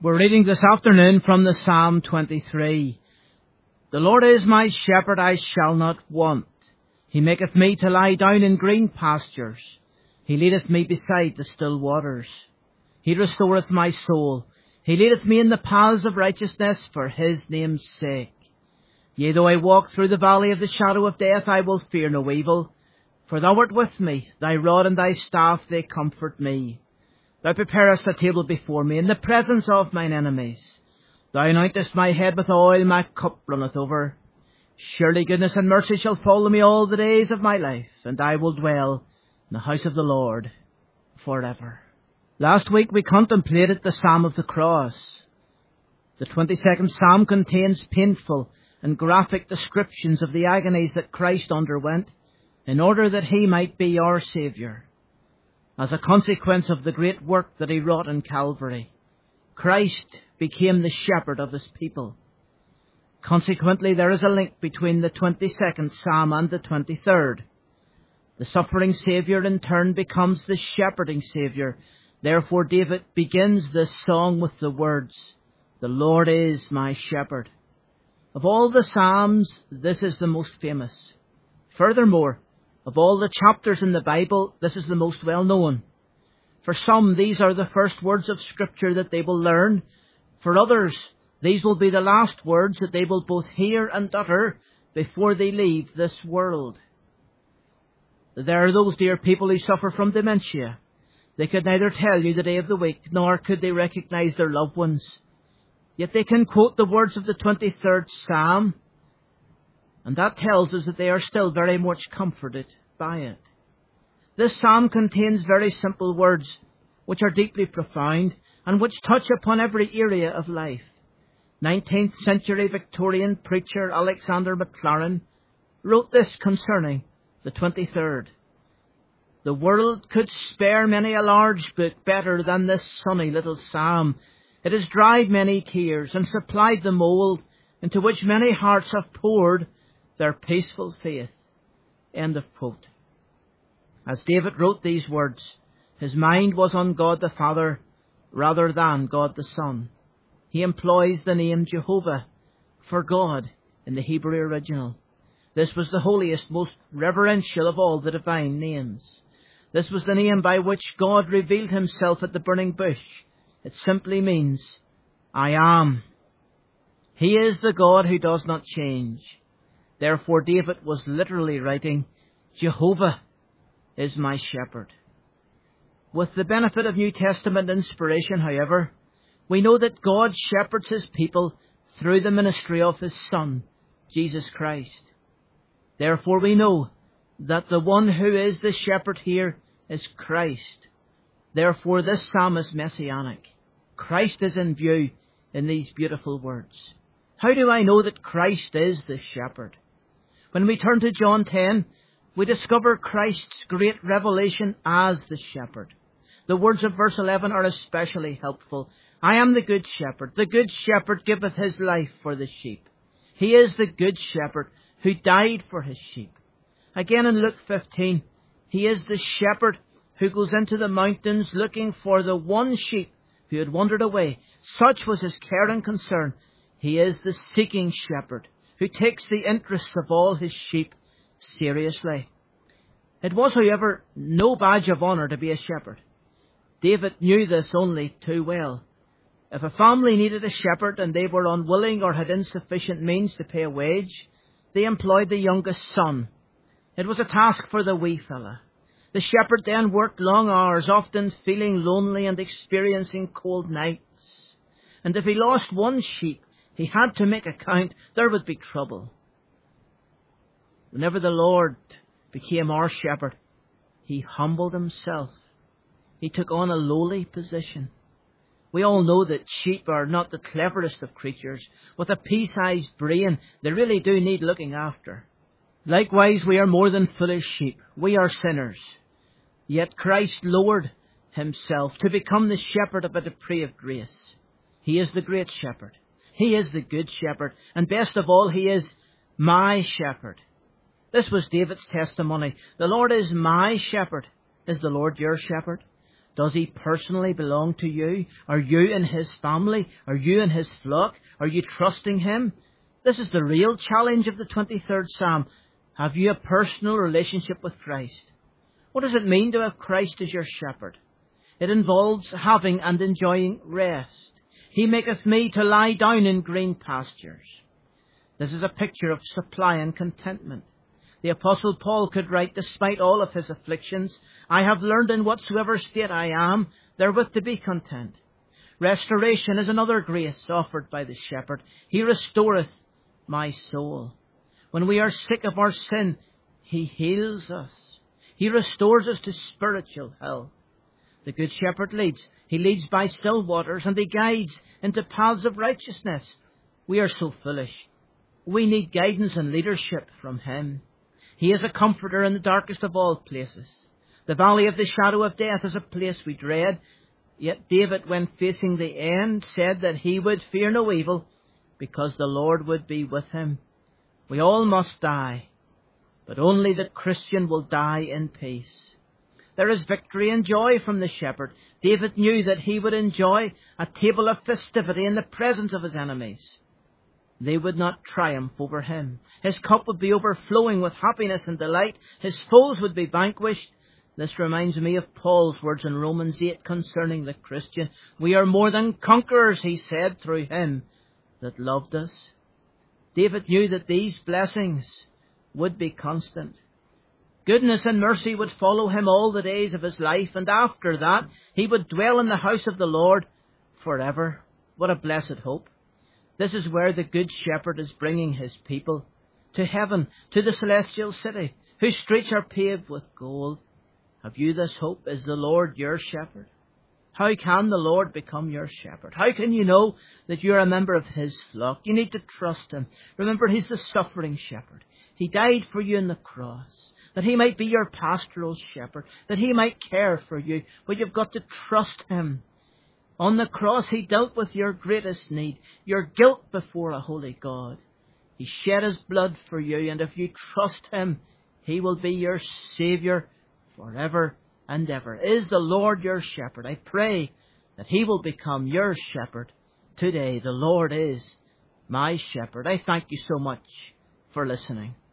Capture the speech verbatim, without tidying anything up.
We're reading this afternoon from the Psalm twenty-three. The Lord is my shepherd, I shall not want. He maketh me to lie down in green pastures. He leadeth me beside the still waters. He restoreth my soul. He leadeth me in the paths of righteousness for his name's sake. Yea, though I walk through the valley of the shadow of death, I will fear no evil. For thou art with me, thy rod and thy staff, they comfort me. Thou preparest a table before me in the presence of mine enemies. Thou anointest my head with oil, my cup runneth over. Surely goodness and mercy shall follow me all the days of my life, and I will dwell in the house of the Lord forever. Last week we contemplated the Psalm of the Cross. The twenty-second Psalm contains painful and graphic descriptions of the agonies that Christ underwent in order that he might be our Saviour. As a consequence of the great work that he wrought on Calvary, Christ became the shepherd of his people. Consequently, there is a link between the twenty-second Psalm and the twenty-third. The suffering Saviour in turn becomes the shepherding Saviour. Therefore, David begins this song with the words, "The Lord is my shepherd." Of all the Psalms, this is the most famous. Furthermore, of all the chapters in the Bible, this is the most well known. For some, these are the first words of Scripture that they will learn. For others, these will be the last words that they will both hear and utter before they leave this world. There are those dear people who suffer from dementia. They could neither tell you the day of the week, nor could they recognize their loved ones. Yet they can quote the words of the twenty-third Psalm, and that tells us that they are still very much comforted by it. This psalm contains very simple words, which are deeply profound, and which touch upon every area of life. nineteenth century Victorian preacher Alexander Maclaren wrote this concerning the twenty-third. The world could spare many a large book better than this sunny little psalm. It has dried many tears and supplied the mould into which many hearts have poured their peaceful faith. End of quote. As David wrote these words, his mind was on God the Father rather than God the Son. He employs the name Jehovah for God in the Hebrew original. This was the holiest, most reverential of all the divine names. This was the name by which God revealed himself at the burning bush. It simply means, I am. He is the God who does not change. Therefore, David was literally writing, Jehovah is my shepherd. With the benefit of New Testament inspiration, however, we know that God shepherds his people through the ministry of his Son, Jesus Christ. Therefore, we know that the one who is the shepherd here is Christ. Therefore, this psalm is messianic. Christ is in view in these beautiful words. How do I know that Christ is the shepherd? When we turn to John ten, we discover Christ's great revelation as the shepherd. The words of verse eleven are especially helpful. I am the good shepherd. The good shepherd giveth his life for the sheep. He is the good shepherd who died for his sheep. Again in Luke fifteen, he is the shepherd who goes into the mountains looking for the one sheep who had wandered away. Such was his care and concern. He is the seeking shepherd who takes the interests of all his sheep seriously. It was, however, no badge of honour to be a shepherd. David knew this only too well. If a family needed a shepherd and they were unwilling or had insufficient means to pay a wage, they employed the youngest son. It was a task for the wee fella. The shepherd then worked long hours, often feeling lonely and experiencing cold nights. And if he lost one sheep, he had to make account. There would be trouble. Whenever the Lord became our shepherd, he humbled himself. He took on a lowly position. We all know that sheep are not the cleverest of creatures. With a pea-sized brain, they really do need looking after. Likewise, we are more than foolish sheep. We are sinners. Yet Christ lowered himself to become the shepherd of a depraved race. He is the great shepherd. He is the good shepherd. And best of all, he is my shepherd. This was David's testimony. The Lord is my shepherd. Is the Lord your shepherd? Does he personally belong to you? Are you in his family? Are you in his flock? Are you trusting him? This is the real challenge of the twenty-third Psalm. Have you a personal relationship with Christ? What does it mean to have Christ as your shepherd? It involves having and enjoying rest. He maketh me to lie down in green pastures. This is a picture of supply and contentment. The Apostle Paul could write, despite all of his afflictions, I have learned in whatsoever state I am, therewith to be content. Restoration is another grace offered by the shepherd. He restoreth my soul. When we are sick of our sin, he heals us. He restores us to spiritual health. The Good Shepherd leads. He leads by still waters, and he guides into paths of righteousness. We are so foolish. We need guidance and leadership from him. He is a comforter in the darkest of all places. The valley of the shadow of death is a place we dread. Yet David, when facing the end, said that he would fear no evil, because the Lord would be with him. We all must die, but only the Christian will die in peace. There is victory and joy from the shepherd. David knew that he would enjoy a table of festivity in the presence of his enemies. They would not triumph over him. His cup would be overflowing with happiness and delight. His foes would be vanquished. This reminds me of Paul's words in Romans eight concerning the Christian. We are more than conquerors, he said, through him that loved us. David knew that these blessings would be constant. Goodness and mercy would follow him all the days of his life, and after that he would dwell in the house of the Lord forever. What a blessed hope. This is where the Good Shepherd is bringing his people, to heaven, to the celestial city, whose streets are paved with gold. Have you this hope? Is the Lord your shepherd? How can the Lord become your shepherd? How can you know that you're a member of his flock? You need to trust him. Remember, he's the suffering shepherd. He died for you on the cross, that he might be your pastoral shepherd, that he might care for you. But you've got to trust him. On the cross, he dealt with your greatest need, your guilt before a holy God. He shed his blood for you, and if you trust him, he will be your Saviour forever and ever. Is the Lord your shepherd? I pray that he will become your shepherd today. The Lord is my shepherd. I thank you so much for listening.